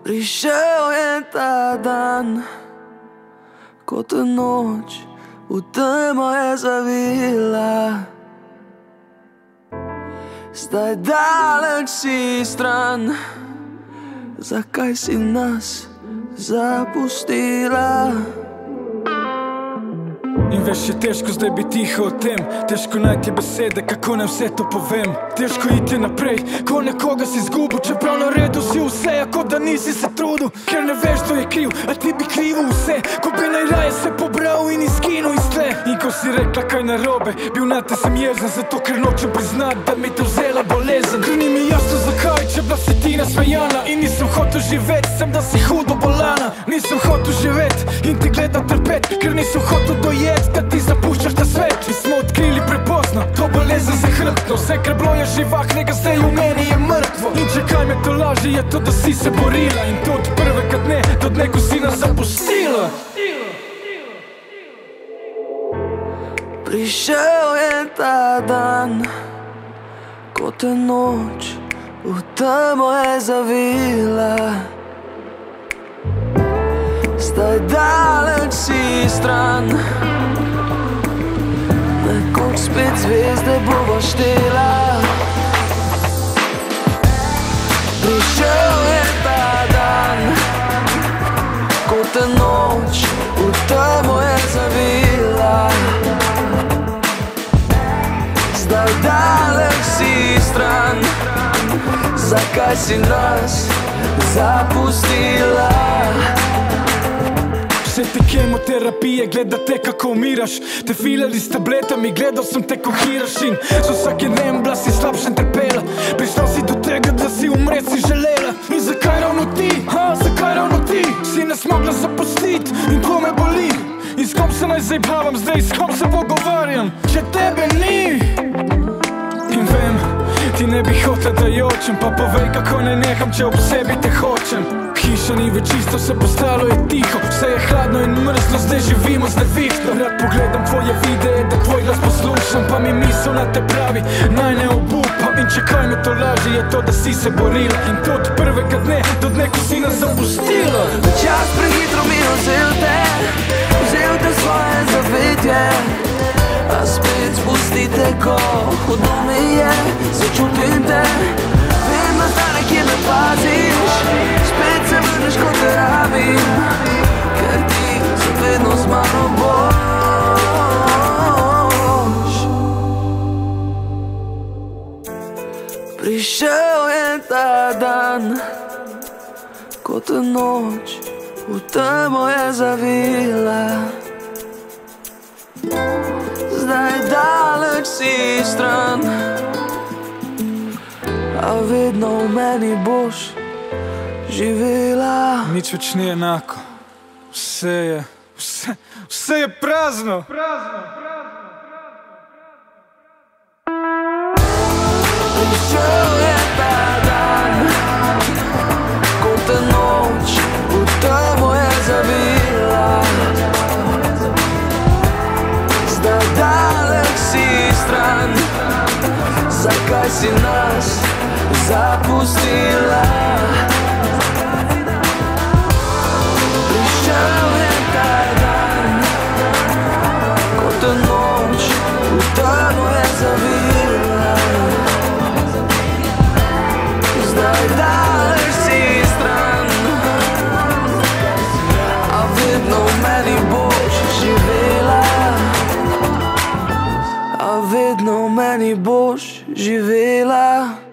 Prišel je ta dan, ko te noč v temo je zavila. Zdaj daleč si stran, zakaj si nas zapustila? In veš, je težko zdaj biti tiho o tem, težko najti besede, kako naj vse to povem. Težko iti naprej, ko nekoga si izgubil, čeprav na redu si vse, kot da nisi se trudil. Ker ne veš, kdo je kriv, a ti bi krivo vse, ko bi najraje se pobral in izginul iz tle. In ko si rekla kaj narobe, bil nate sem jezen, zato ker nočem priznat, da mi te vzela bolezen. Ker ni mi jasno zakaj, če bila si ti nasmejana, in nisem hotel živet, sem da si hudo bolana. Nisem hotel živet in ti gledat trpet, ker nisem hotel dojet, da ti zapuščaš ta svet. In smo odkrili prepozno to bolezen zahrbtno, vse kar bilo je živahnega, zdaj v meni je mrtvo. In če kaj me to laži, je to, da si se borila, in to od prvega dne do dne, ko si nas zapustila. Prišel je ta dan, ko te noč v temo je zavila. Zdaj daleč si stran, nekoč spet zvezde bova štela. Prišel je ta dan, ko te noč v temo je zavila. Zdaj daleč si stran, zakaj si nas zapustila? Vse te kemoterapije, gledate kako umiraš, te filali s tabletami, gledal sem te ko hiraš. In z vsakim dnem bila si slabše trpela, prišla si do tega, da si umret si želela. In zakaj ravno ti, zakaj ravno ti si nas mogla zapustit, in ko me boli. In s kom se naj zabavam zdaj, s kom se pogovarjam, če tebe ni? In vem, ti ne bi hotel, da jočem, pa povej, kako ne neham, če ob sebi te hočem. Hiša ni več isto, vse postalo je tiho, vse je hladno in mrzlo, zdaj živimo z nevihto. Rad pogledam tvoje videe, da tvoj glas poslušam, pa mi misel na te pravi, naj ne obupam. In če kaj me to laži, je to, da si se borila, in to od prvega dne do dne, ko si nas zapustila. Čas prehitro mi vzel te svoje zavetje, a spet spustite, ko hudo mi je, začutim te. Vem, da zdaj nekje me paziš, spet se vrneš, ko te rabim, ker ti zavedno z mano boš. Prišel je ta dan, ko te noč v temo je zavila. Zdaj daleč si stran, a vedno v meni boš živela. Nič več ni enako, vse je prazno. Prišel je ta dan, ko te noč v temo je zavila. Zdaj daleč si stran, zakaj si nas zapustila? Prišel je ta dan, ko te noč v temo je zavila. Zdaj daleč si stran, a vedno v meni boš živela. A vedno v meni boš živela.